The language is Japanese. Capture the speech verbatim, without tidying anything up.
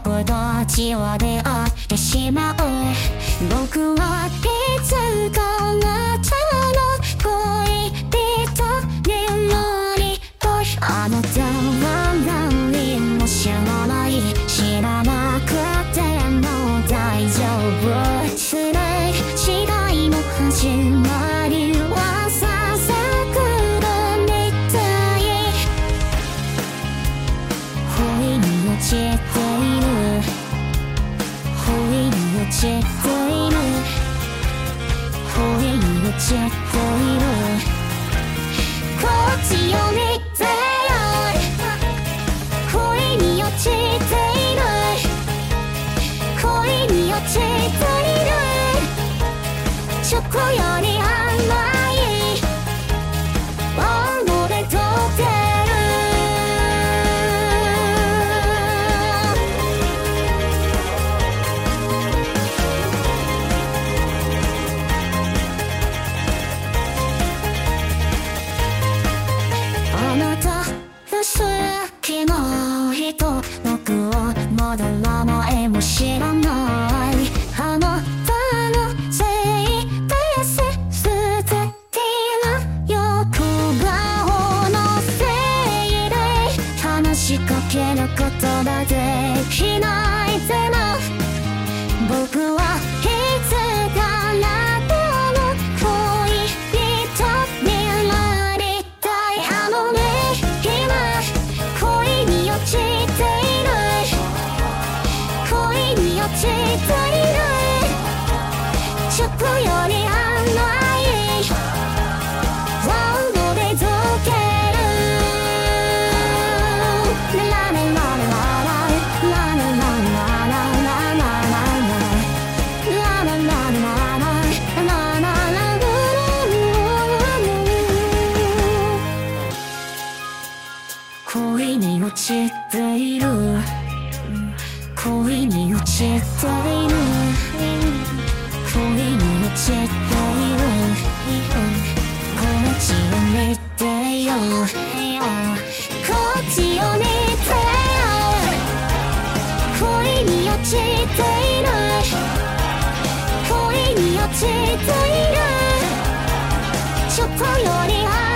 僕たちは出会ってしまう。僕はいつかあなたの恋人になりたい。あなたは何も知らない、知らなくても大丈夫。すれ違いの始まりはささくらみたい。不意に落ちている、不意に落ちている、不意に落ちている。こっちを見てよ、不意に落ちている、恋に落ちている。チョコより甘い温度で溶ける。あなたが好きな人、僕はまだ名前も知らない。あなたのせいで捨ててる欲望のせいで話しかけることができないでも、僕はいつかあなたの恋人になりたい。あのね、今恋に落ちている、恋に落ちている。チョコより甘い温度で溶ける。ララララララララララララララララ。恋に落ちている、恋に落ちている、恋に落ちている。こっちを見てよ、こっちを見てよ。恋に落ちている、恋に落ちている。チョコより甘い